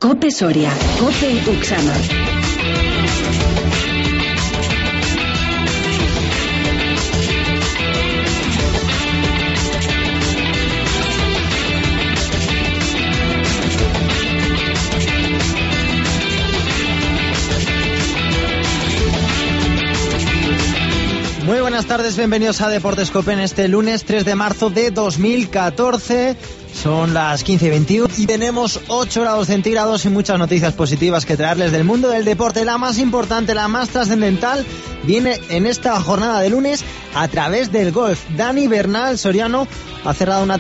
COPE Soria, COPE Uxano. Muy buenas tardes, bienvenidos a Deportes COPE en este lunes 3 de marzo de 2014. Son las 15:21 y tenemos 8 grados centígrados y muchas noticias positivas que traerles del mundo del deporte. La más importante, la más trascendental, viene en esta jornada de lunes a través del golf. Dani Bernal, soriano, ha cerrado una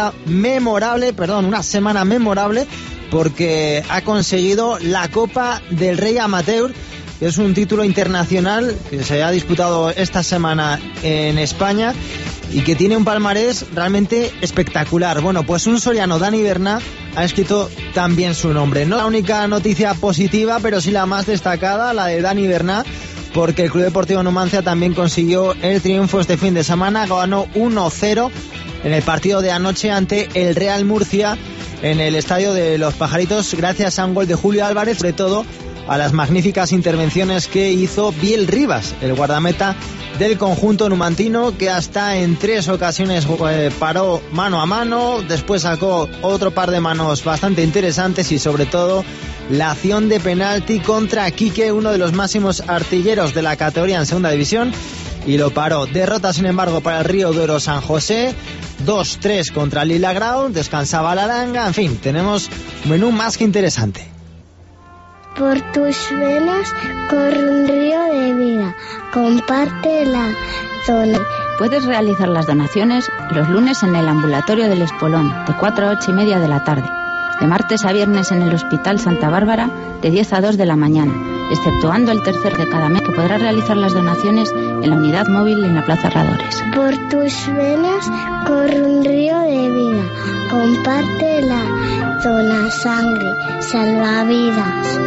semana memorable porque ha conseguido la Copa del Rey Amateur, que es un título internacional que se ha disputado esta semana en España y que tiene un palmarés realmente espectacular. Bueno, pues un soriano, Dani Bernal, ha escrito también su nombre. No la única noticia positiva, pero sí la más destacada, la de Dani Bernal, porque el Club Deportivo Numancia también consiguió el triunfo este fin de semana. Ganó 1-0 en el partido de anoche ante el Real Murcia en el Estadio de los Pajaritos, gracias a un gol de Julio Álvarez, sobre todo a las magníficas intervenciones que hizo Biel Rivas, el guardameta del conjunto numantino, que hasta en 3 ocasiones paró mano a mano, después sacó otro par de manos bastante interesantes y sobre todo la acción de penalti contra Quique, uno de los máximos artilleros de la categoría en segunda división, y lo paró. Derrota sin embargo para el Río Duero San José, 2-3 contra el Lila Grau, descansaba la Langa, en fin, tenemos un menú más que interesante. Por tus venas corre un río de vida, comparte la zona. Puedes realizar las donaciones los lunes en el ambulatorio del Espolón, de 4 a 8 y media de la tarde. De martes a viernes en el Hospital Santa Bárbara, de 10 a 2 de la mañana, exceptuando el tercer de cada mes, que podrás realizar las donaciones en la unidad móvil en la Plaza Herradores. Por tus venas corre un río de vida, comparte la zona, sangre, salvavidas.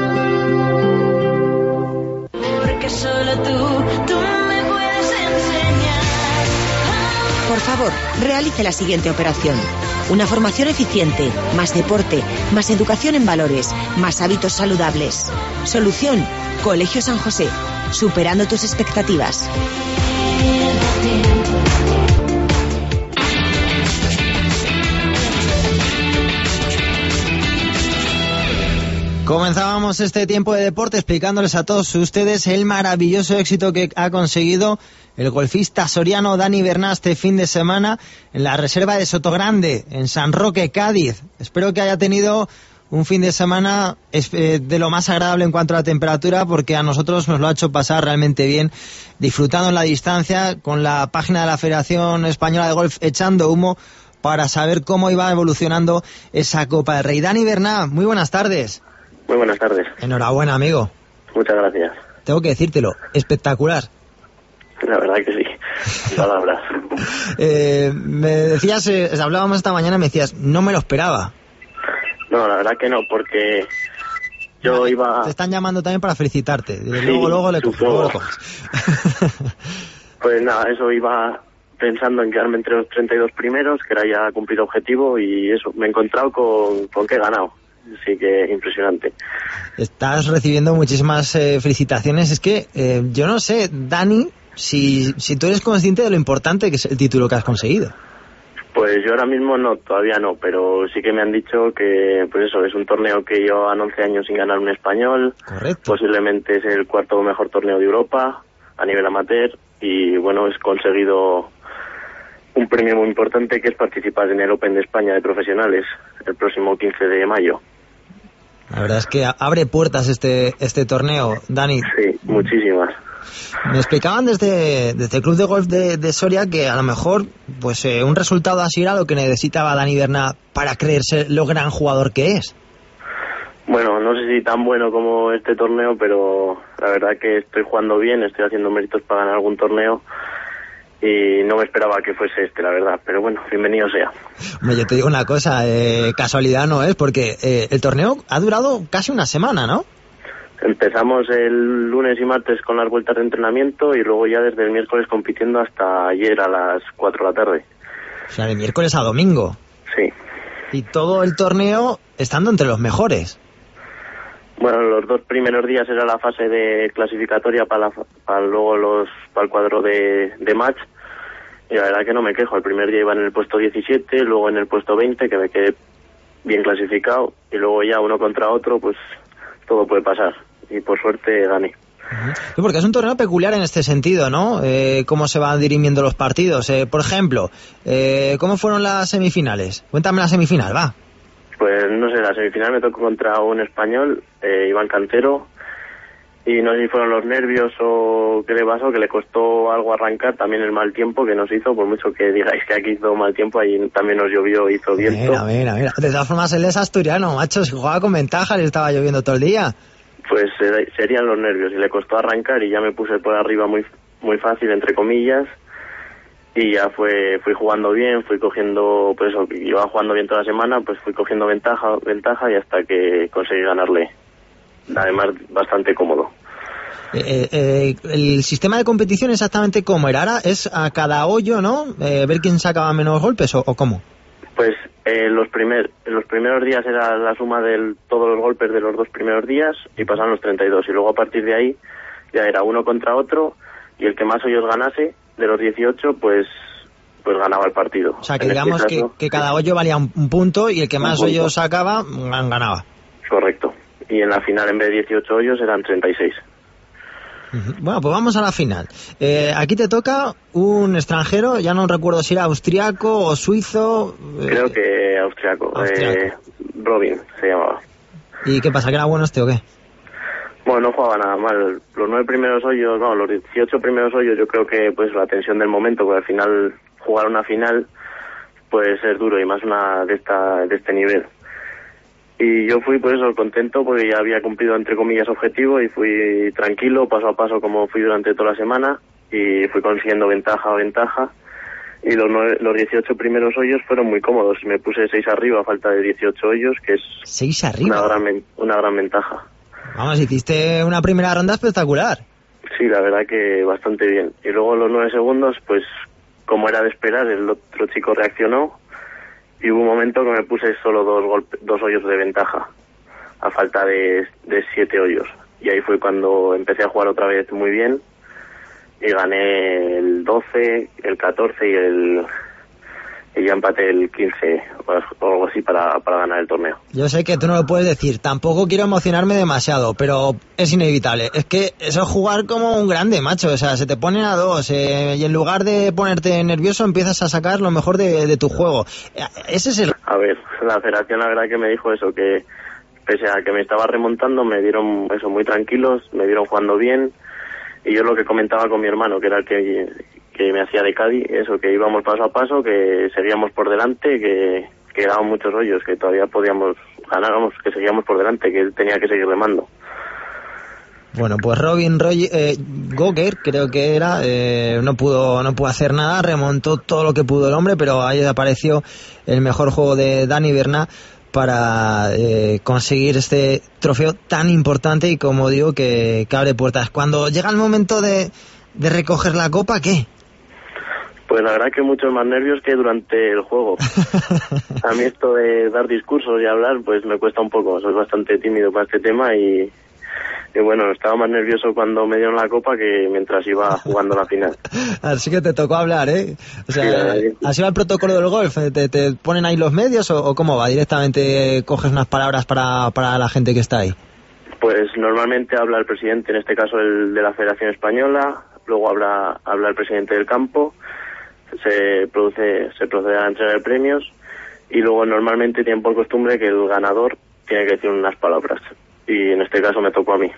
Porque solo tú me puedes enseñar. Por favor, realice la siguiente operación. Una formación eficiente, más deporte, más educación en valores, más hábitos saludables. Solución, Colegio San José, superando tus expectativas. Comenzábamos este tiempo de deporte explicándoles a todos ustedes el maravilloso éxito que ha conseguido el golfista soriano Dani Bernal este fin de semana en la reserva de Sotogrande, en San Roque, Cádiz. Espero que haya tenido un fin de semana de lo más agradable en cuanto a la temperatura, porque a nosotros nos lo ha hecho pasar realmente bien, disfrutando en la distancia, con la página de la Federación Española de Golf echando humo para saber cómo iba evolucionando esa Copa del Rey. Dani Bernal, muy buenas tardes. Muy buenas tardes. Enhorabuena, amigo. Muchas gracias. Tengo que decírtelo, espectacular. La verdad que sí, palabras. Me decías, hablábamos esta mañana, me decías, no me lo esperaba. No, la verdad que no, porque yo iba... Te están llamando también para felicitarte. Sí, luego lo coges. Pues nada, eso iba pensando en quedarme entre los 32 primeros, que era ya cumplir objetivo, y eso, me he encontrado con que he ganado. Así que impresionante. Estás recibiendo muchísimas felicitaciones. Es que yo no sé, Dani, si tú eres consciente de lo importante que es el título que has conseguido. Pues yo ahora mismo no, todavía no, pero sí que me han dicho que pues eso, es un torneo que llevan 11 años sin ganar un español. Correcto. Posiblemente es el 4º mejor torneo de Europa a nivel amateur, y bueno, he conseguido un premio muy importante, que es participar en el Open de España de profesionales el próximo 15 de mayo. La verdad es que abre puertas este torneo, Dani. Sí, muchísimas. Me explicaban desde el Club de Golf de Soria que a lo mejor pues un resultado así era lo que necesitaba Dani Bernal para creerse lo gran jugador que es. Bueno, no sé si tan bueno como este torneo, pero la verdad que estoy jugando bien, estoy haciendo méritos para ganar algún torneo. Y no me esperaba que fuese este, la verdad, pero bueno, bienvenido sea. Hombre, yo te digo una cosa, casualidad no es, porque el torneo ha durado casi una semana, ¿no? Empezamos el lunes y martes con las vueltas de entrenamiento y luego ya desde el miércoles compitiendo hasta ayer a las 4 de la tarde. O sea, de miércoles a domingo. Sí. Y todo el torneo estando entre los mejores. Bueno, los 2 primeros días era la fase de clasificatoria para el cuadro de match, y la verdad que no me quejo. El primer día iba en el puesto 17, luego en el puesto 20, que me quedé bien clasificado, y luego ya uno contra otro, pues todo puede pasar, y por suerte gané. Sí, porque es un torneo peculiar en este sentido, ¿no? Cómo se van dirimiendo los partidos. Por ejemplo, ¿cómo fueron las semifinales? Cuéntame la semifinal, va. Pues no sé, la semifinal me tocó contra un español, Iván Cantero, y no sé si fueron los nervios o qué le pasó, que le costó algo arrancar, también el mal tiempo que nos hizo, por mucho que digáis que aquí hizo mal tiempo, ahí también nos llovió, hizo viento. Mira. De todas formas, él es asturiano, macho, si jugaba con ventaja, le estaba lloviendo todo el día. Pues serían los nervios, y le costó arrancar, y ya me puse por arriba muy fácil, entre comillas, y ya fui jugando bien, fui cogiendo, pues eso, iba jugando bien toda la semana, pues fui cogiendo ventaja, y hasta que conseguí ganarle, además bastante cómodo. El sistema de competición exactamente cómo era, ahora es a cada hoyo, ¿no? Ver quién sacaba menos golpes o cómo. Pues los primeros días era la suma de todos los golpes de los 2 primeros días, y pasaban los 32, y luego a partir de ahí ya era uno contra otro, y el que más hoyos ganase de los 18 pues ganaba el partido. O sea, que digamos que cada hoyo valía un punto, y el que más hoyos sacaba ganaba. Correcto. Y en la final, en vez de 18 hoyos, eran 36. Bueno, pues vamos a la final. Aquí te toca un extranjero, ya no recuerdo si era austriaco o suizo. Creo que austriaco. Robin se llamaba. ¿Y qué pasa, que era bueno o qué? Bueno, no jugaba nada mal. Los 9 primeros hoyos, los 18 primeros hoyos, yo creo que pues la tensión del momento, porque al final jugar una final puede ser duro, y más una de este nivel. Y yo fui por eso contento, porque ya había cumplido entre comillas objetivo, y fui tranquilo, paso a paso, como fui durante toda la semana, y fui consiguiendo ventaja, y los 18 primeros hoyos fueron muy cómodos. Me puse 6 arriba a falta de 18 hoyos, que es 6 arriba. Una gran ventaja. Vamos, hiciste una primera ronda espectacular. Sí, la verdad que bastante bien. Y luego los 9 segundos, pues como era de esperar, el otro chico reaccionó, y hubo un momento que me puse solo 2 hoyos de ventaja, a falta de 7 hoyos. Y ahí fue cuando empecé a jugar otra vez muy bien, y gané el 12, el 14 y ya empaté el 15 o algo así para ganar el torneo. Yo sé que tú no lo puedes decir, tampoco quiero emocionarme demasiado, pero es inevitable. Es que eso es jugar como un grande, macho. O sea, se te ponen a 2 y en lugar de ponerte nervioso empiezas a sacar lo mejor de tu juego. Ese es el... A ver, la federación la verdad que me dijo eso, que pese a que me estaba remontando, me dieron eso muy tranquilos, me dieron jugando bien, y yo lo que comentaba con mi hermano, que era el que me hacía de Cádiz, eso, que íbamos paso a paso, que seguíamos por delante, que daban muchos hoyos, que todavía podíamos ganar, que seguíamos por delante, que él tenía que seguir remando. Bueno, pues Robin Goger, creo que era, no pudo hacer nada, remontó todo lo que pudo el hombre, pero ahí apareció el mejor juego de Dani Bernat para conseguir este trofeo tan importante, y como digo, que abre puertas. Cuando llega el momento de recoger la copa, ¿qué? Pues la verdad que muchos más nervios que durante el juego. A mí esto de dar discursos y hablar, pues me cuesta un poco. Soy bastante tímido para este tema, y bueno, estaba más nervioso cuando me dieron la copa que mientras iba jugando la final. Así que te tocó hablar, ¿eh? O sea, sí, ¿así va el protocolo del golf? ¿Te ponen ahí los medios o cómo va? ¿Directamente coges unas palabras para la gente que está ahí? Pues normalmente habla el presidente, en este caso el de la Federación Española, luego habla el presidente del campo, se procede a entregar premios, y luego normalmente tienen por costumbre que el ganador tiene que decir unas palabras, y en este caso me tocó a mí.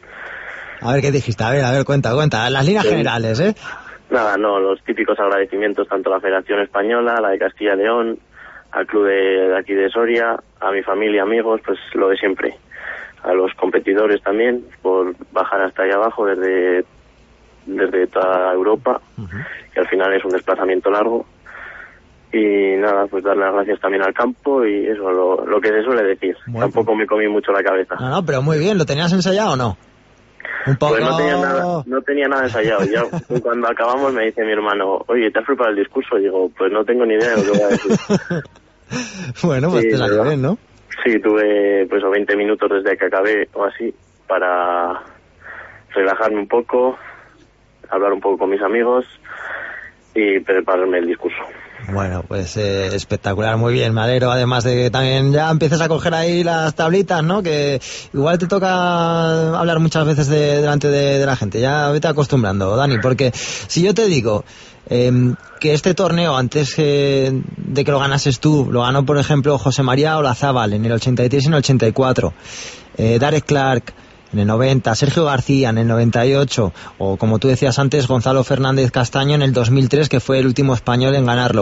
A ver, ¿qué dijiste? A ver, cuenta, las líneas generales, ¿eh? Nada, los típicos agradecimientos tanto a la Federación Española, a la de Castilla y León, al club de aquí de Soria, a mi familia, amigos, pues lo de siempre. A los competidores también, por bajar hasta ahí abajo desde toda Europa, que al final es un desplazamiento largo. Y nada, pues dar las gracias también al campo, y eso, lo que se suele decir. Bueno, tampoco me comí mucho la cabeza. No, pero muy bien, ¿lo tenías ensayado o no? Un poco... Pues no tenía nada ensayado. Yo, cuando acabamos, me dice mi hermano, oye, ¿te has preparado el discurso? Y digo, pues no tengo ni idea de lo que voy a decir. Bueno, pues sí, te salió bien, ¿no? Sí, tuve pues 20 minutos desde que acabé o así para relajarme un poco, hablar un poco con mis amigos y prepararme el discurso. Bueno, pues espectacular, muy bien, me alegro. Además de que también ya empieces a coger ahí las tablitas, ¿no? Que igual te toca hablar muchas veces delante de la gente. Ya vete acostumbrando, Dani, porque si yo te digo que este torneo, antes de que lo ganases tú, lo ganó, por ejemplo, José María Olazábal en el 83 y en el 84, Darek Clark en el 90, Sergio García en el 98, o como tú decías antes, Gonzalo Fernández Castaño en el 2003, que fue el último español en ganarlo.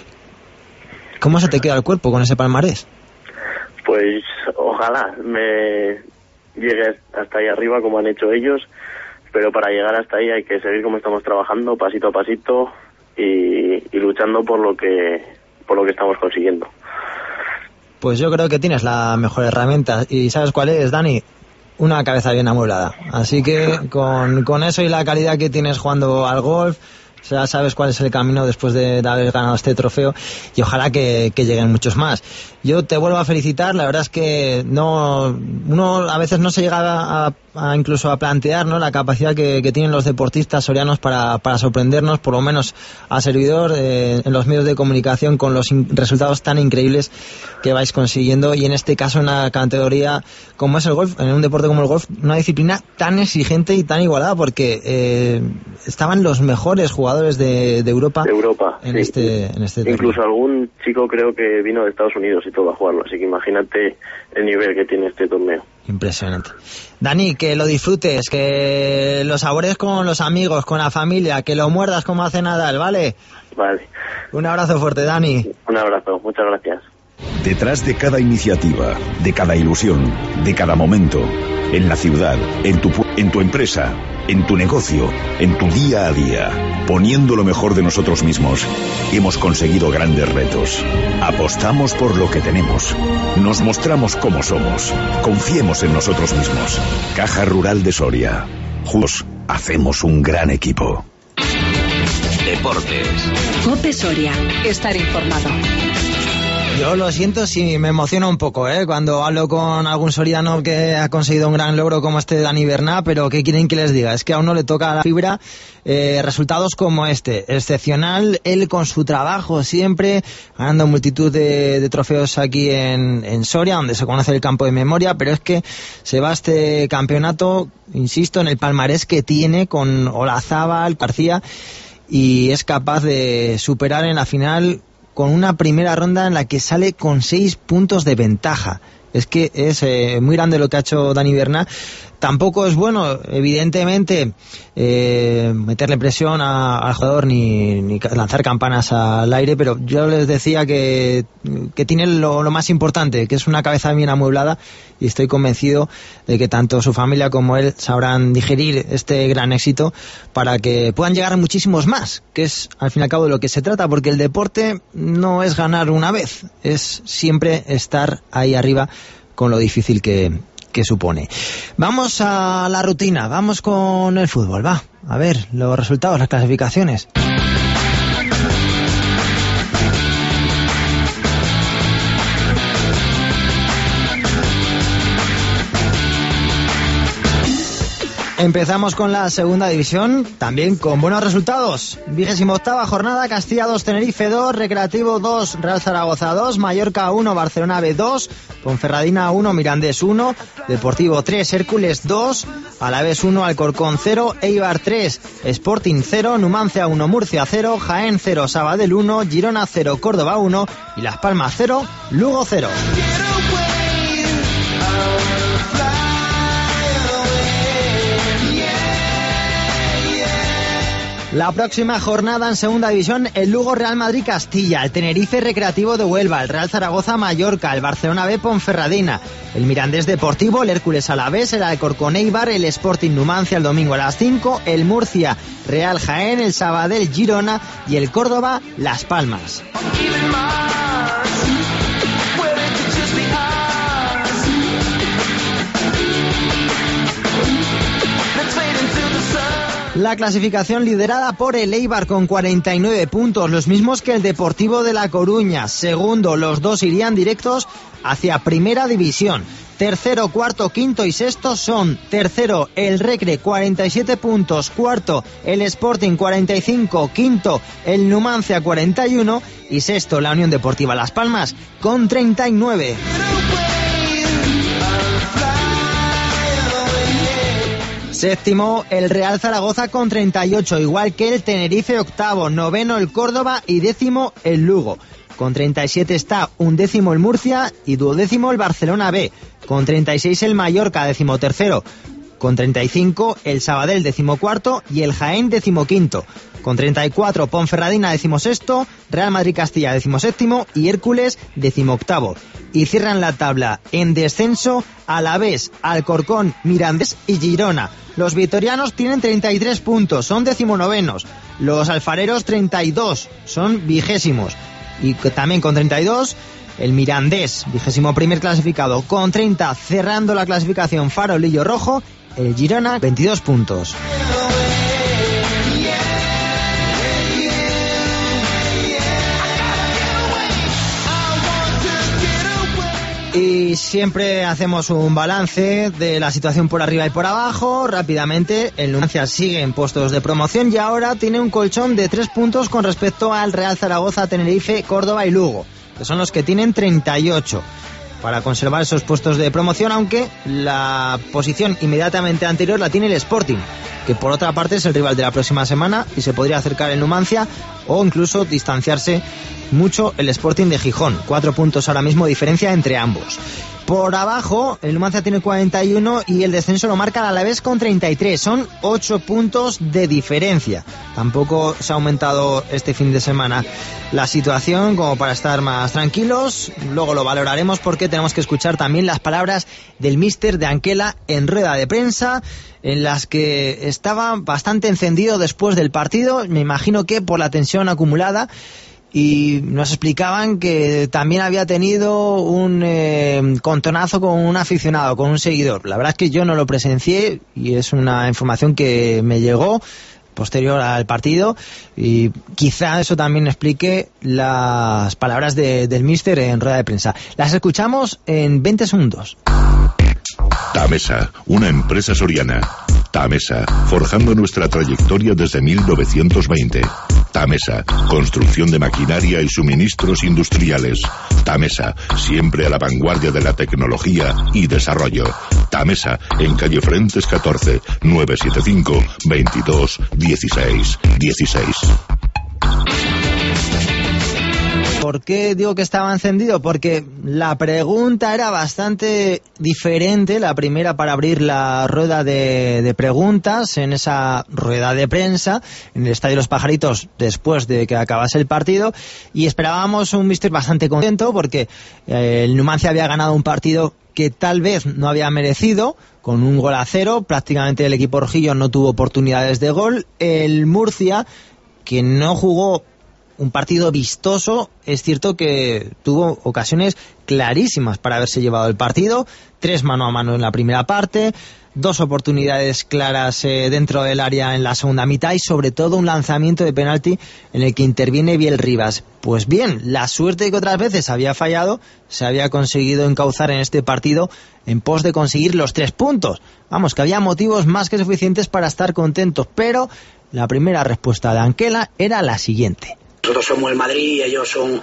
¿Cómo se te queda el cuerpo con ese palmarés? Pues ojalá me llegue hasta ahí arriba como han hecho ellos, pero para llegar hasta ahí hay que seguir como estamos trabajando, pasito a pasito, y luchando por lo que estamos consiguiendo. Pues yo creo que tienes la mejor herramienta, y ¿sabes cuál es, Dani? Una cabeza bien amueblada. Así que con eso y la calidad que tienes jugando al golf, ya sabes cuál es el camino después de haber ganado este trofeo, y ojalá que lleguen muchos más. Yo te vuelvo a felicitar. La verdad es que uno a veces no se llega incluso a plantear, ¿no?, la capacidad que tienen los deportistas sorianos para sorprendernos, por lo menos a servidor, en los medios de comunicación, con los resultados tan increíbles que vais consiguiendo, y en este caso en una categoría como es el golf, en un deporte como el golf, una disciplina tan exigente y tan igualada, porque estaban los mejores jugadores de Europa en sí. este incluso algún chico creo que vino de Estados Unidos y todo a jugarlo, así que imagínate el nivel que tiene este torneo. Impresionante. Dani, que lo disfrutes, que lo sabores con los amigos, con la familia, que lo muerdas como hace Nadal, ¿vale? Vale. Un abrazo fuerte, Dani. Un abrazo, muchas gracias. Detrás de cada iniciativa, de cada ilusión, de cada momento, en la ciudad, en tu empresa, en tu negocio, en tu día a día, poniendo lo mejor de nosotros mismos, hemos conseguido grandes retos. Apostamos por lo que tenemos. Nos mostramos como somos. Confiemos en nosotros mismos. Caja Rural de Soria. Juntos hacemos un gran equipo. Deportes. COPE Soria. Estar informado. Yo lo siento si me emociona un poco, cuando hablo con algún soriano que ha conseguido un gran logro como este de Dani Bernat, pero ¿qué quieren que les diga? Es que a uno le toca la fibra, resultados como este, excepcional, él con su trabajo siempre, ganando multitud de trofeos aquí en Soria, donde se conoce el campo de memoria, pero es que se va a este campeonato, insisto, en el palmarés que tiene con Olazábal, García, y es capaz de superar en la final con una primera ronda en la que sale con 6 puntos de ventaja. Es que es muy grande lo que ha hecho Dani Bernat. Tampoco es bueno, evidentemente, meterle presión al jugador ni lanzar campanas al aire, pero yo les decía que tiene lo más importante, que es una cabeza bien amueblada, y estoy convencido de que tanto su familia como él sabrán digerir este gran éxito para que puedan llegar a muchísimos más, que es al fin y al cabo de lo que se trata, porque el deporte no es ganar una vez, es siempre estar ahí arriba con lo difícil que supone. Vamos a la rutina, vamos con el fútbol, va, a ver los resultados, las clasificaciones. Empezamos con la segunda división, también con buenos resultados. 28ª jornada, Castilla 2, Tenerife 2, Recreativo 2, Real Zaragoza 2, Mallorca 1, Barcelona B 2, Ponferradina 1, Mirandés 1, Deportivo 3, Hércules 2, Alavés 1, Alcorcón 0, Eibar 3, Sporting 0, Numancia 1, Murcia 0, Jaén 0, Sabadell 1, Girona 0, Córdoba 1 y Las Palmas 0, Lugo 0. La próxima jornada en segunda división, el Lugo Real Madrid Castilla, el Tenerife Recreativo de Huelva, el Real Zaragoza Mallorca, el Barcelona B Ponferradina, el Mirandés Deportivo, el Hércules Alavés, el Alcorcón Eibar, el Sporting Numancia el domingo a las 5, el Murcia Real Jaén, el Sabadell Girona y el Córdoba Las Palmas. La clasificación liderada por el Eibar con 49 puntos, los mismos que el Deportivo de La Coruña. Segundo, los dos irían directos hacia Primera División. Tercero, cuarto, quinto y sexto son: tercero el Recre, 47 puntos, cuarto el Sporting, 45, quinto el Numancia, 41 y sexto la Unión Deportiva Las Palmas con 39. Séptimo el Real Zaragoza con 38, igual que el Tenerife octavo, noveno el Córdoba y décimo el Lugo. Con 37 está undécimo el Murcia y duodécimo el Barcelona B. Con 36 el Mallorca, decimotercero. Con 35 el Sabadell, decimocuarto, y el Jaén, decimoquinto. Con 34 Ponferradina, decimosexto, Real Madrid Castilla, decimoséptimo y Hércules, decimoctavo. Y cierran la tabla en descenso Alavés, Alcorcón, Mirandés y Girona. Los vitorianos tienen 33 puntos, son decimonovenos. Los alfareros 32, son vigésimos. Y también con 32 el Mirandés, 21º clasificado, con 30 cerrando la clasificación farolillo rojo, el Girona 22 puntos. Y siempre hacemos un balance de la situación por arriba y por abajo. Rápidamente, el Numancia sigue en puestos de promoción y ahora tiene un colchón de 3 puntos con respecto al Real Zaragoza, Tenerife, Córdoba y Lugo, que son los que tienen 38 para conservar esos puestos de promoción, aunque la posición inmediatamente anterior la tiene el Sporting, que por otra parte es el rival de la próxima semana y se podría acercar el Numancia o incluso distanciarse mucho el Sporting de Gijón. 4 puntos ahora mismo diferencia entre ambos. Por abajo, el Numancia tiene 41 y el descenso lo marca el Alavés con 33. Son 8 puntos de diferencia. Tampoco se ha aumentado este fin de semana la situación como para estar más tranquilos. Luego lo valoraremos porque tenemos que escuchar también las palabras del míster de Anquela en rueda de prensa, en las que estaba bastante encendido después del partido. Me imagino que por la tensión acumulada. Y nos explicaban que también había tenido un contonazo con un aficionado, con un seguidor. La verdad es que yo no lo presencié y es una información que me llegó posterior al partido y quizá eso también explique las palabras del míster en rueda de prensa. Las escuchamos en 20 segundos. Tamesa, una empresa soriana. Tamesa, forjando nuestra trayectoria desde 1920. Tamesa, construcción de maquinaria y suministros industriales. Tamesa, siempre a la vanguardia de la tecnología y desarrollo. Tamesa, en calle Frentes 14, 975 22 16 16. ¿Por qué digo que estaba encendido? Porque la pregunta era bastante diferente, la primera para abrir la rueda de preguntas en esa rueda de prensa en el Estadio Los Pajaritos después de que acabase el partido, y esperábamos un míster bastante contento porque el Numancia había ganado un partido que tal vez no había merecido, con 1-0, prácticamente el equipo rojillo no tuvo oportunidades de gol. El Murcia, que no jugó un partido vistoso, es cierto que tuvo ocasiones clarísimas para haberse llevado el partido, 3 mano a mano en la primera parte, 2 oportunidades claras dentro del área en la segunda mitad y sobre todo un lanzamiento de penalti en el que interviene Biel Rivas. Pues bien, la suerte que otras veces había fallado se había conseguido encauzar en este partido en pos de conseguir los 3 puntos. Vamos, que había motivos más que suficientes para estar contentos, pero la primera respuesta de Anquela era la siguiente. Nosotros somos el Madrid y ellos son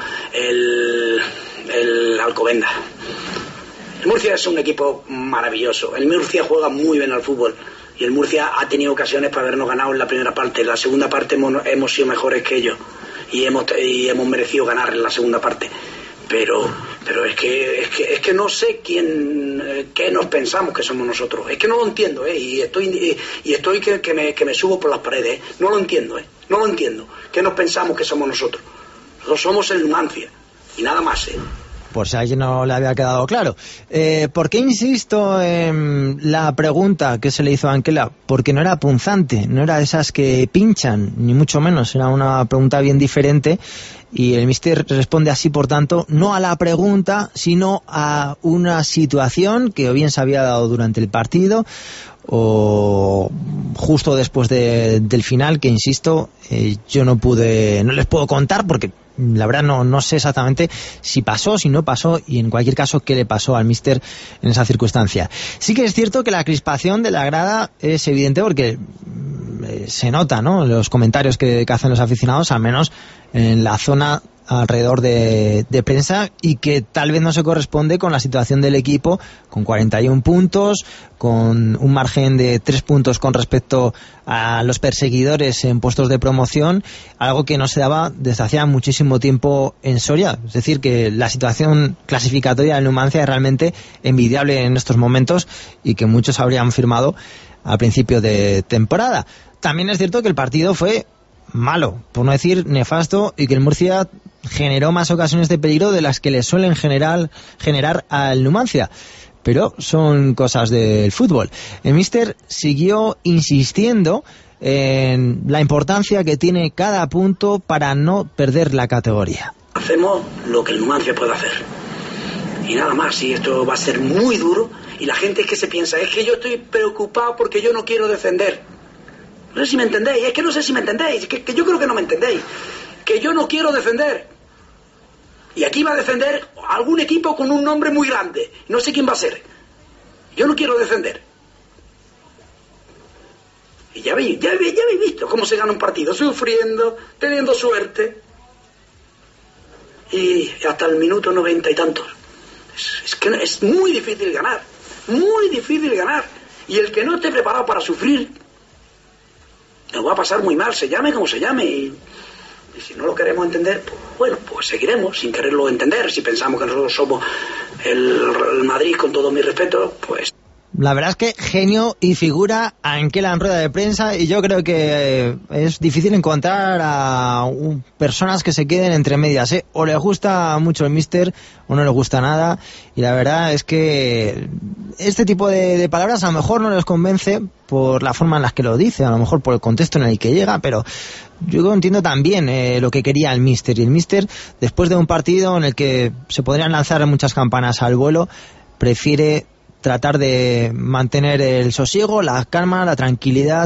el Alcobendas. El Murcia es un equipo maravilloso. El Murcia juega muy bien al fútbol y el Murcia ha tenido ocasiones para habernos ganado en la primera parte. En la segunda parte hemos sido mejores que ellos y hemos merecido ganar en la segunda parte. Pero es que no sé qué nos pensamos que somos nosotros. Es que no lo entiendo, y estoy que me subo por las paredes. No lo entiendo, no lo entiendo. ¿Qué nos pensamos que somos nosotros? Nosotros somos el Numancia y nada más, Por si a alguien no le había quedado claro. ¿Por qué insisto en la pregunta que se le hizo a Anquela? Porque no era punzante, no era de esas que pinchan, ni mucho menos. Era una pregunta bien diferente y el míster responde así, por tanto, no a la pregunta, sino a una situación que o bien se había dado durante el partido o justo después del final, que insisto, yo no les puedo contar porque la verdad no sé exactamente si pasó, si no pasó, y en cualquier caso qué le pasó al míster en esa circunstancia. Sí que es cierto que la crispación de la grada es evidente porque se nota, ¿no?, los comentarios que hacen los aficionados, al menos en la zona alrededor de prensa, y que tal vez no se corresponde con la situación del equipo, con 41 puntos, con un margen de 3 puntos con respecto a los perseguidores en puestos de promoción, algo que no se daba desde hacía muchísimo tiempo en Soria. Es decir, que la situación clasificatoria del Numancia es realmente envidiable en estos momentos y que muchos habrían firmado al principio de temporada. También es cierto que el partido fue malo, por no decir nefasto, y que el Murcia generó más ocasiones de peligro de las que le suelen generar al Numancia. Pero son cosas del fútbol. El míster siguió insistiendo en la importancia que tiene cada punto para no perder la categoría. Hacemos lo que el Numancia puede hacer. Y nada más, y esto va a ser muy duro. Y la gente es que se piensa, es que yo estoy preocupado porque yo no quiero defender. No sé si me entendéis, es que no sé si me entendéis, que yo creo que no me entendéis. Que yo no quiero defender. Y aquí va a defender algún equipo con un nombre muy grande. No sé quién va a ser. Yo no quiero defender. Y ya habéis visto cómo se gana un partido. Sufriendo, teniendo suerte. Y hasta el minuto 90 y tantos. Es que es muy difícil ganar. Muy difícil ganar. Y el que no esté preparado para sufrir, nos va a pasar muy mal, se llame como se llame. Y si no lo queremos entender, pues bueno, pues seguiremos sin quererlo entender. Si pensamos que nosotros somos el Madrid, con todo mi respeto, pues... La verdad es que genio y figura Anquela en rueda de prensa, y yo creo que es difícil encontrar a personas que se queden entre medias, ¿eh? O le gusta mucho el míster o no le gusta nada, y la verdad es que este tipo de palabras a lo mejor no les convence por la forma en la que lo dice, a lo mejor por el contexto en el que llega, pero yo entiendo también lo que quería el míster, y el míster, después de un partido en el que se podrían lanzar muchas campanas al vuelo, prefiere tratar de mantener el sosiego, la calma, la tranquilidad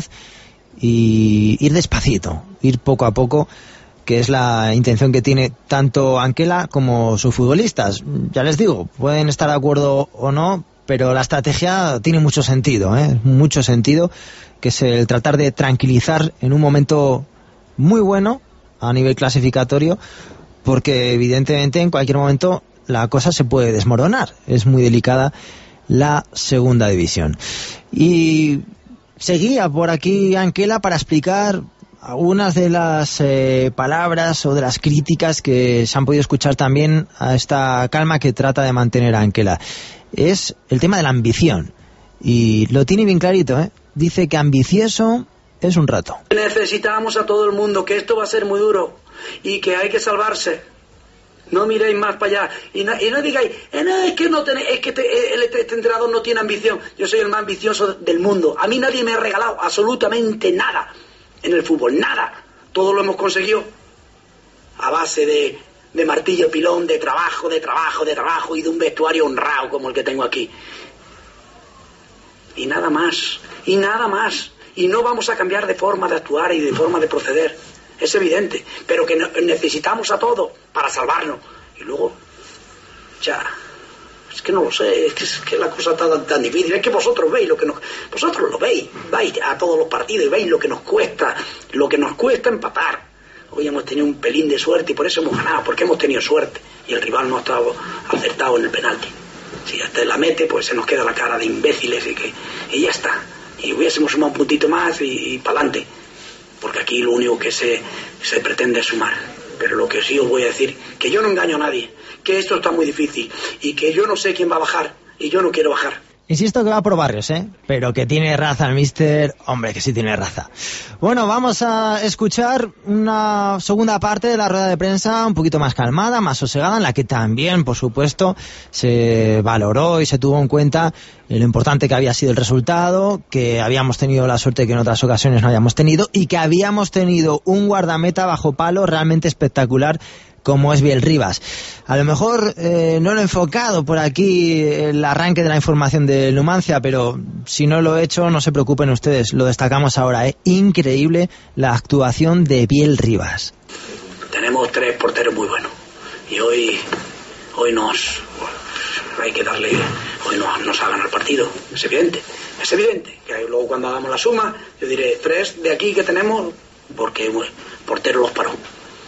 y ir despacito, ir poco a poco, que es la intención que tiene tanto Anquela como sus futbolistas. Ya les digo, pueden estar de acuerdo o no, pero la estrategia tiene mucho sentido, mucho sentido, que es el tratar de tranquilizar en un momento muy bueno a nivel clasificatorio, porque evidentemente en cualquier momento la cosa se puede desmoronar, es muy delicada la segunda división. Y seguía por aquí Anquela para explicar algunas de las palabras o de las críticas que se han podido escuchar también a esta calma que trata de mantener Anquela. Es el tema de la ambición, y lo tiene bien clarito, Dice que ambicioso es un rato. Necesitamos a todo el mundo, que esto va a ser muy duro y que hay que salvarse. No miréis más para allá y no digáis, no, es que no tenéis, es que este entrenador no tiene ambición. Yo soy el más ambicioso del mundo. A mí nadie me ha regalado absolutamente nada en el fútbol, nada. Todo lo hemos conseguido a base de martillo pilón, de trabajo y de un vestuario honrado como el que tengo aquí. Y nada más. Y no vamos a cambiar de forma de actuar y de forma de proceder. Es evidente, pero que necesitamos a todos para salvarnos. Y luego, ya, es que no lo sé, es que la cosa está tan difícil. Es que vosotros veis vosotros lo veis, vais a todos los partidos y veis lo que nos cuesta empatar. Hoy hemos tenido un pelín de suerte y por eso hemos ganado, porque hemos tenido suerte y el rival no ha estado acertado en el penalti. Si hasta la mete, pues se nos queda la cara de imbéciles y ya está. Y hubiésemos sumado un puntito más y para adelante. Porque aquí lo único que se pretende es sumar. Pero lo que sí os voy a decir, que yo no engaño a nadie, que esto está muy difícil y que yo no sé quién va a bajar y yo no quiero bajar. Insisto que va por barrios, pero que tiene raza el míster, hombre, que sí tiene raza. Bueno, vamos a escuchar una segunda parte de la rueda de prensa un poquito más calmada, más sosegada, en la que también, por supuesto, se valoró y se tuvo en cuenta lo importante que había sido el resultado, que habíamos tenido la suerte que en otras ocasiones no habíamos tenido, y que habíamos tenido un guardameta bajo palo realmente espectacular, como es Biel Rivas. A lo mejor no lo he enfocado por aquí el arranque de la información de Numancia, pero si no lo he hecho, no se preocupen ustedes, lo destacamos ahora. Increíble la actuación de Biel Rivas. Tenemos tenemos 3 porteros muy buenos. Y hoy hay que darle, hoy nos ha ganado el partido, es evidente, que luego cuando hagamos la suma, yo diré 3 de aquí que tenemos, porque el portero los paró.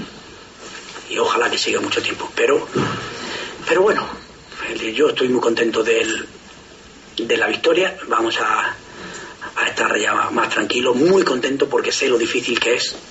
Y ojalá que siga mucho tiempo, pero bueno, yo estoy muy contento de la victoria. Vamos a estar ya más tranquilos, muy contentos, porque sé lo difícil que es,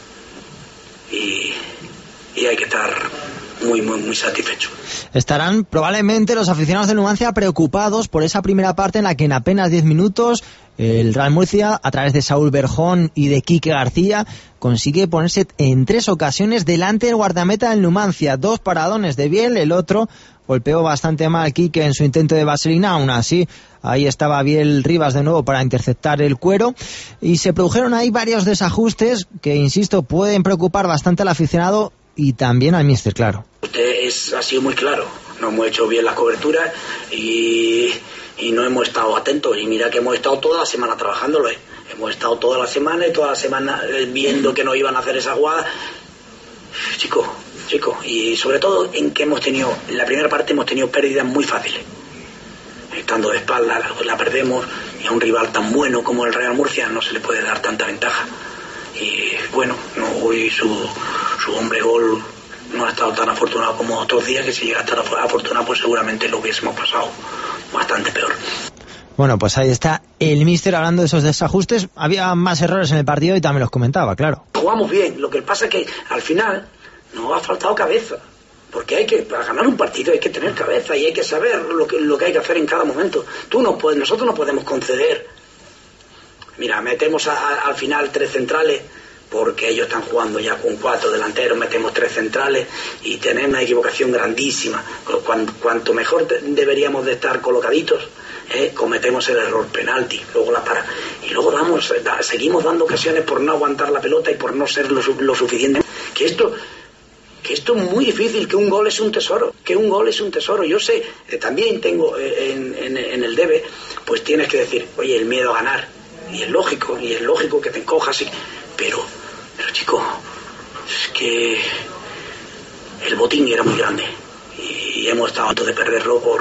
y hay que estar muy, muy, muy satisfecho. Estarán probablemente los aficionados de Numancia preocupados por esa primera parte en la que en apenas 10 minutos el Real Murcia, a través de Saúl Berjón y de Quique García, consigue ponerse en 3 ocasiones delante del guardameta del Numancia. 2 paradones de Biel, el otro golpeó bastante mal Quique en su intento de vaselina. Aún así, ahí estaba Biel Rivas de nuevo para interceptar el cuero, y se produjeron ahí varios desajustes que, insisto, pueden preocupar bastante al aficionado y también al míster, claro. Usted ha sido muy claro, no hemos hecho bien las coberturas y no hemos estado atentos, y mira que hemos estado toda la semana trabajándolo, hemos estado toda la semana viendo que nos iban a hacer esa jugada, chicos, y sobre todo en que en la primera parte hemos tenido pérdidas muy fáciles, estando de espalda la perdemos, y a un rival tan bueno como el Real Murcia no se le puede dar tanta ventaja. Y bueno, hoy su hombre gol no ha estado tan afortunado como otros días, que si llega a estar afortunado pues seguramente lo hubiésemos pasado bastante peor. Bueno, pues ahí está el míster hablando de esos desajustes. Había más errores en el partido y también los comentaba, claro. Jugamos bien, lo que pasa es que al final nos ha faltado cabeza, porque para ganar un partido hay que tener cabeza y hay que saber lo que hay que hacer en cada momento. Nosotros no podemos conceder. Mira, metemos al final 3 centrales, porque ellos están jugando ya con 4 delanteros, metemos 3 centrales y tenemos una equivocación grandísima. Cuanto mejor deberíamos de estar colocaditos, cometemos el error penalti, luego la para. Y luego seguimos dando ocasiones por no aguantar la pelota y por no ser lo suficiente. Que esto es muy difícil, que un gol es un tesoro, Yo sé, también tengo en el debe, pues tienes que decir, oye, el miedo a ganar. Y es lógico que te encojas, pero chico, es que el botín era muy grande y hemos estado a punto de perderlo por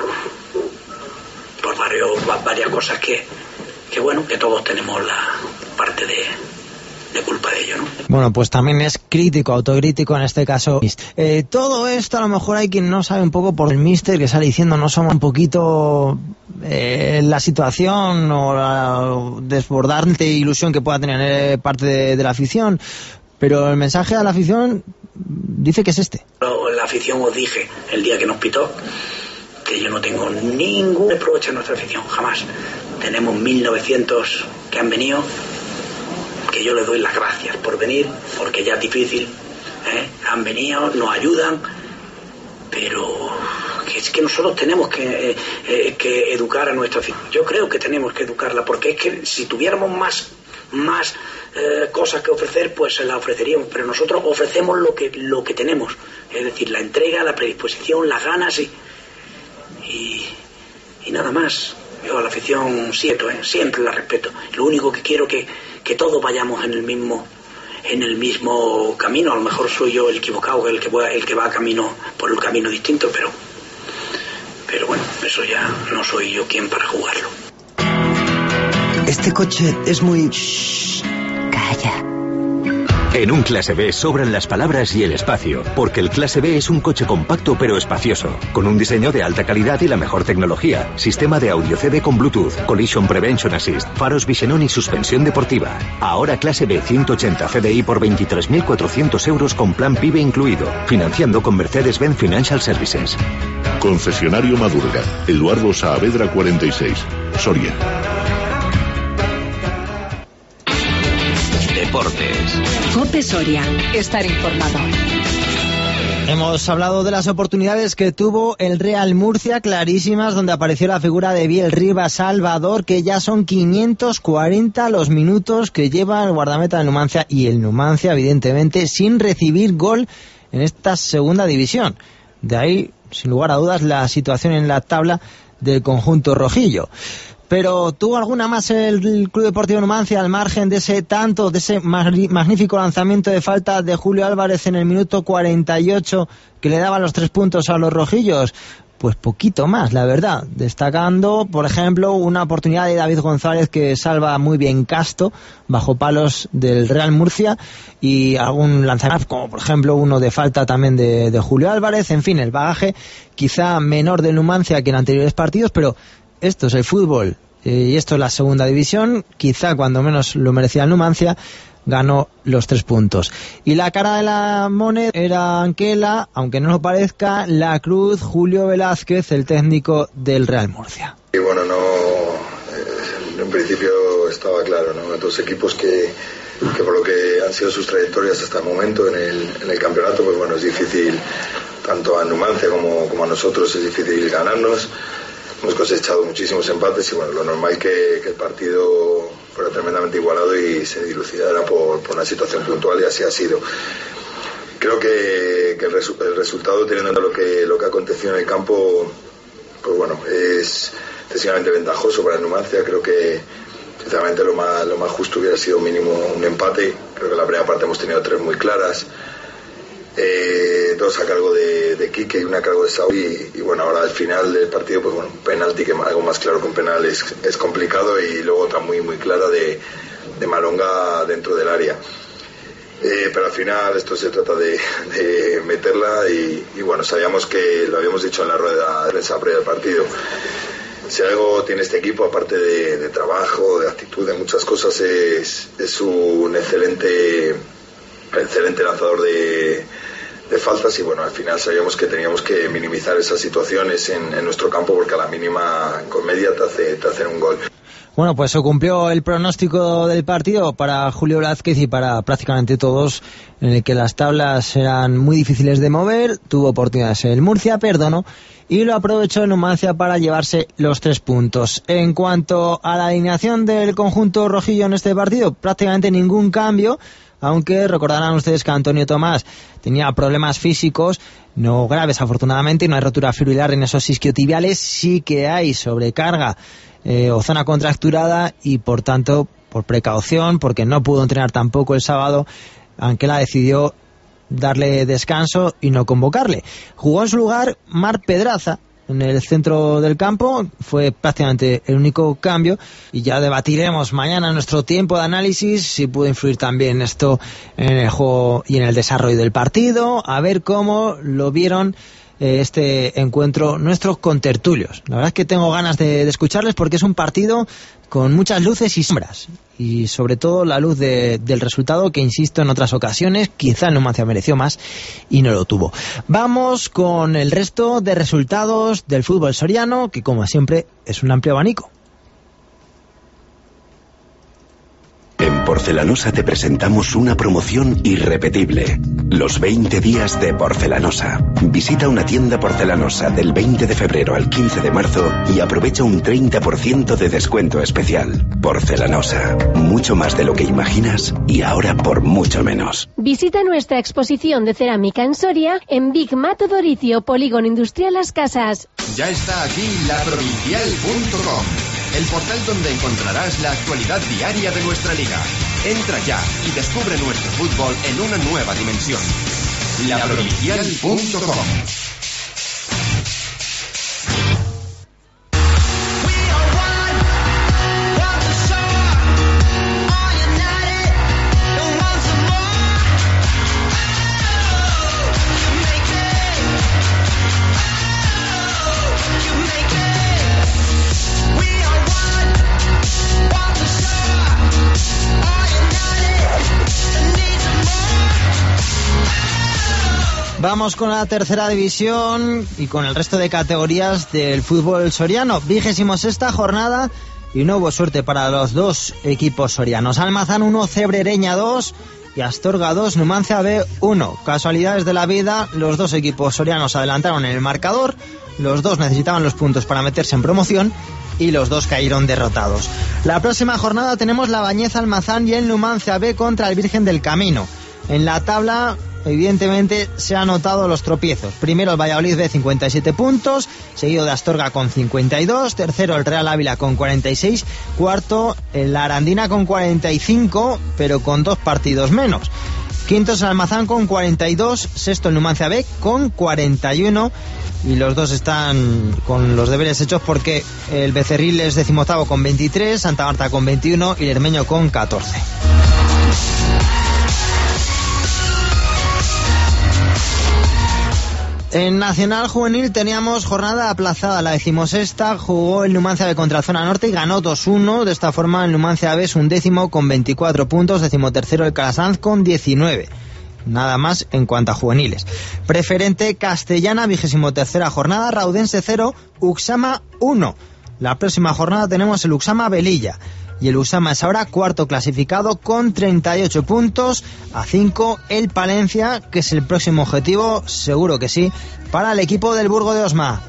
varias cosas que bueno, que todos tenemos la parte de culpa de ello, ¿no? Bueno, pues también es autocrítico en este caso. Todo esto a lo mejor hay quien no sabe un poco por el míster, que sale diciendo no somos un poquito la situación o la desbordante ilusión que pueda tener parte de la afición, pero el mensaje a la afición dice que es este. La afición, os dije el día que nos pitó que yo no tengo ningún reproche a nuestra afición, jamás. Tenemos 1900 que han venido, que yo les doy las gracias por venir, porque ya es difícil, han venido, nos ayudan, pero es que nosotros tenemos que educar a nuestra afición. Yo creo que tenemos que educarla, porque es que si tuviéramos más cosas que ofrecer, pues se las ofreceríamos, pero nosotros ofrecemos lo que tenemos, es decir, la entrega, la predisposición, las ganas y nada más. Yo a la afición siempre la respeto. Lo único que quiero que todos vayamos en el mismo camino. A lo mejor soy yo el equivocado, el que va por el camino distinto, pero bueno, eso ya no soy yo quien para jugarlo. Este coche es muy... Calla. En un Clase B sobran las palabras y el espacio, porque el Clase B es un coche compacto pero espacioso, con un diseño de alta calidad y la mejor tecnología, sistema de audio CD con Bluetooth, Collision Prevention Assist, faros Visenon y suspensión deportiva. Ahora Clase B 180 CDI por 23.400 euros con plan PIBE incluido, financiando con Mercedes-Benz Financial Services. Concesionario Madurga, Eduardo Saavedra 46, Soria. Deportes. COPE Soria. Estar informado. Hemos hablado de las oportunidades que tuvo el Real Murcia, clarísimas, donde apareció la figura de Biel Rivas Salvador, que ya son 540 los minutos que lleva el guardameta del Numancia, y el Numancia, evidentemente, sin recibir gol en esta segunda división. De ahí, sin lugar a dudas, la situación en la tabla del conjunto rojillo. pero ¿tuvo alguna más el Club Deportivo Numancia al margen de ese magnífico lanzamiento de falta de Julio Álvarez en el minuto 48 que le daba los 3 puntos a los rojillos? Pues poquito más, la verdad, destacando, por ejemplo, una oportunidad de David González que salva muy bien Casto bajo palos del Real Murcia, y algún lanzamiento como por ejemplo uno de falta también de Julio Álvarez. En fin, el bagaje quizá menor del Numancia que en anteriores partidos, pero esto es el fútbol y esto es la segunda división. Quizá cuando menos lo merecía el Numancia, ganó los 3 puntos. Y la cara de la moneda era Anquela, aunque no lo parezca, la cruz Julio Velázquez, el técnico del Real Murcia. Y bueno, en principio estaba claro, ¿no? Dos equipos que por lo que han sido sus trayectorias hasta el momento en el campeonato, pues bueno, es difícil, tanto a Numancia como a nosotros es difícil ganarnos. Hemos cosechado muchísimos empates y bueno, lo normal que el partido fuera tremendamente igualado y se dilucidara por una situación puntual, y así ha sido. Creo que el resultado, teniendo en cuenta lo que ha acontecido en el campo, pues bueno, es excesivamente ventajoso para el Numancia. Creo que sinceramente lo más justo hubiera sido mínimo un empate. Creo que en la primera parte hemos tenido 3 muy claras, 2 a cargo de Quique y una a cargo de Saúl, y bueno, ahora al final del partido, pues bueno, penalti, que algo más claro que un penal es complicado, y luego otra muy muy clara de Malonga dentro del área. Pero al final esto se trata de meterla, y bueno, sabíamos que lo habíamos dicho en la rueda de prensa previa del partido. Si algo tiene este equipo, aparte de trabajo, de actitud, de muchas cosas, es un excelente lanzador de faltas, y bueno, al final sabíamos que teníamos que minimizar esas situaciones en nuestro campo, porque a la mínima con media te hacen un gol. Bueno, pues se cumplió el pronóstico del partido para Julio Velázquez y para prácticamente todos, en el que las tablas eran muy difíciles de mover. Tuvo oportunidades el Murcia, perdonó, y lo aprovechó el Numancia para llevarse los 3 puntos. En cuanto a la alineación del conjunto rojillo en este partido, prácticamente ningún cambio, aunque recordarán ustedes que Antonio Tomás tenía problemas físicos, no graves afortunadamente, no hay rotura fibrilar en esos isquiotibiales, sí que hay sobrecarga o zona contracturada, y por tanto, por precaución, porque no pudo entrenar tampoco el sábado, Anquela decidió darle descanso y no convocarle. Jugó en su lugar Marc Pedraza en el centro del campo, fue prácticamente el único cambio, y ya debatiremos mañana en nuestro tiempo de análisis si pudo influir también esto en el juego y en el desarrollo del partido, a ver cómo lo vieron este encuentro nuestros contertulios. La verdad es que tengo ganas de escucharles, porque es un partido con muchas luces y sombras, y sobre todo la luz del resultado, que insisto, en otras ocasiones quizá el Numancia mereció más y no lo tuvo. Vamos con el resto de resultados del fútbol soriano, que como siempre es un amplio abanico. En Porcelanosa te presentamos una promoción irrepetible. Los 20 días de Porcelanosa. Visita una tienda Porcelanosa del 20 de febrero al 15 de marzo y aprovecha un 30% de descuento especial. Porcelanosa. Mucho más de lo que imaginas, y ahora por mucho menos. Visita nuestra exposición de cerámica en Soria en Big Mato Doricio, Polígono Industrial Las Casas. Ya está aquí laprovincial.com, el portal donde encontrarás la actualidad diaria de nuestra liga. Entra ya y descubre nuestro fútbol en una nueva dimensión. laprovincial.com. Vamos con la tercera división y con el resto de categorías del fútbol soriano. 26ª jornada y no hubo suerte para los dos equipos sorianos. Almazán 1, Cebrereña 2 y Astorga 2, Numancia B 1. Casualidades de la vida, los dos equipos sorianos adelantaron en el marcador, los dos necesitaban los puntos para meterse en promoción y los dos cayeron derrotados. La próxima jornada tenemos la Bañeza Almazán y el Numancia B contra el Virgen del Camino. En la tabla evidentemente se han notado los tropiezos. Primero el Valladolid B, 57 puntos, seguido de Astorga con 52, tercero el Real Ávila con 46, cuarto el Arandina con 45, pero con 2 partidos menos. Quinto es el Almazán con 42, sexto el Numancia B con 41, y los dos están con los deberes hechos porque el Becerril es 18º con 23, Santa Marta con 21 y el Hermeño con 14. En Nacional Juvenil teníamos jornada aplazada, la 16ª, jugó el Numancia B contra el Zona Norte y ganó 2-1, de esta forma el Numancia B es 11º con 24 puntos, 13º el Calasanz con 19. Nada más en cuanto a juveniles. Preferente Castellana, 23ª jornada, Raudense 0, Uxama 1. La próxima jornada tenemos el Uxama Velilla. Y el Usama es ahora cuarto clasificado con 38 puntos, a 5 el Palencia, que es el próximo objetivo, seguro que sí, para el equipo del Burgo de Osma.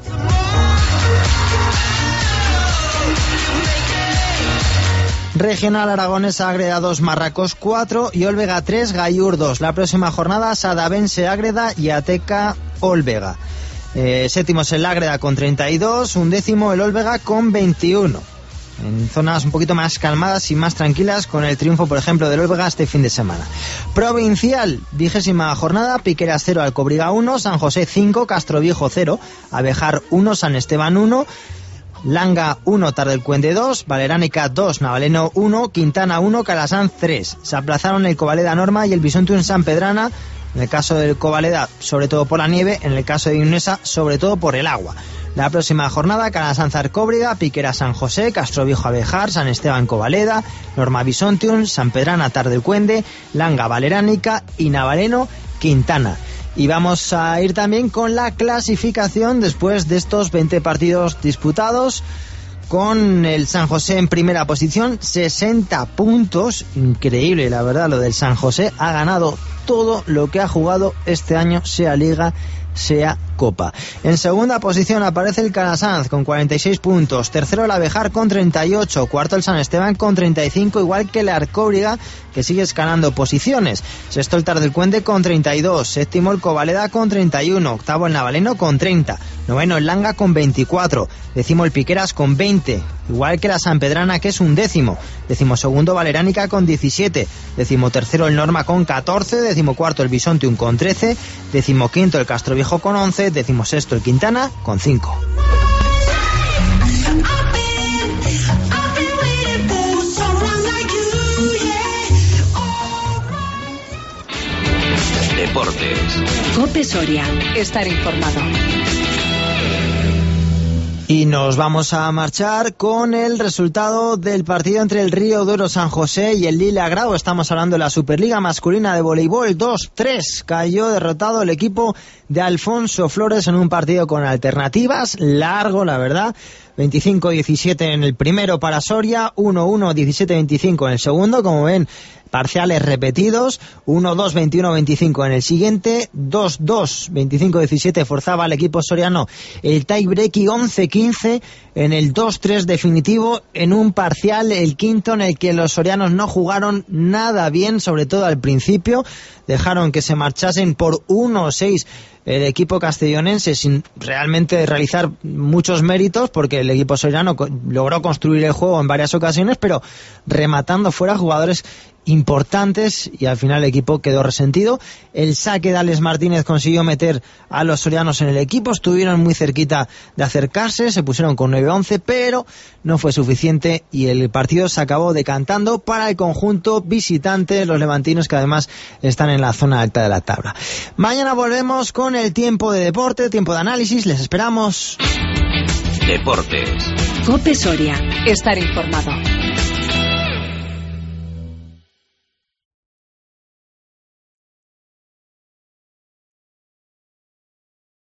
Regional Aragonesa, Ágreda 2, Marracos 4 y Olvega 3, Gallur 2. La próxima jornada, Sadavense, Ágreda y Ateca, Olvega. Séptimo es el Ágreda con 32, 11º el Olvega con 21. En zonas un poquito más calmadas y más tranquilas, con el triunfo, por ejemplo, del Olvega este fin de semana. Provincial, 20ª jornada, Piqueras 0, Alcobriga 1, San José 5, Castroviejo 0, Abejar 1, San Esteban 1, Langa 1, Tardelcuende 2, Valeránica 2, Navaleno 1, Quintana 1, Calasanz 3. Se aplazaron el Covaleda Norma y el Bisontium San Pedrana, en el caso del Covaleda sobre todo por la nieve, en el caso de Inunesa sobre todo por el agua. La próxima jornada, Calasanz Arcóbriga, Piquera San José, Castroviejo Abejar, San Esteban Covaleda, Norma Bisontium, San Pedrana Tardelcuende, Langa Valeránica y Navaleno Quintana. Y vamos a ir también con la clasificación después de estos 20 partidos disputados, con el San José en primera posición, 60 puntos, increíble la verdad lo del San José, ha ganado todo lo que ha jugado este año, sea Liga, sea Copa. En segunda posición aparece el Calasanz con 46 puntos, tercero el Abejar con 38, cuarto el San Esteban con 35, igual que el Arcóbriga, que sigue escalando posiciones, sexto el Tardelcuende con 32, séptimo el Covaleda con 31, octavo el Navaleno con 30, noveno el Langa con 24, décimo el Piqueras con 20, igual que la San Pedrana, que es 11º, decimosegundo Valeránica con 17, decimotercero el Norma con 14, decimocuarto el Bisontium con 13, decimoquinto el Castroviejo con 11, decimosexto el Quintana con 5. Deportes. COPE Soria. Estar informado. Y nos vamos a marchar con el resultado del partido entre el Río Duero San José y el Lille Agrao. Estamos hablando de la Superliga Masculina de Voleibol. 2-3. Cayó derrotado el equipo de Alfonso Flores en un partido con alternativas. Largo, la verdad. 25-17 en el primero para Soria. 1-1, 17-25 en el segundo. Como ven, parciales repetidos, 1-2, 21-25 en el siguiente, 2-2, 25-17 forzaba al equipo soriano el tie-break y 11-15 en el 2-3 definitivo, en un parcial, el quinto, en el que los sorianos no jugaron nada bien, sobre todo al principio, dejaron que se marchasen por 1-6 el equipo castellonense sin realmente realizar muchos méritos, porque el equipo soriano logró construir el juego en varias ocasiones, pero rematando fuera jugadores importantes, y al final el equipo quedó resentido. El saque de Alex Martínez consiguió meter a los sorianos en el equipo, estuvieron muy cerquita de acercarse, se pusieron con 9-11, pero no fue suficiente y el partido se acabó decantando para el conjunto visitante, los levantinos, que además están en la zona alta de la tabla. Mañana volvemos con el tiempo de deporte, tiempo de análisis, les esperamos. Deportes. COPE Soria. Estar informado.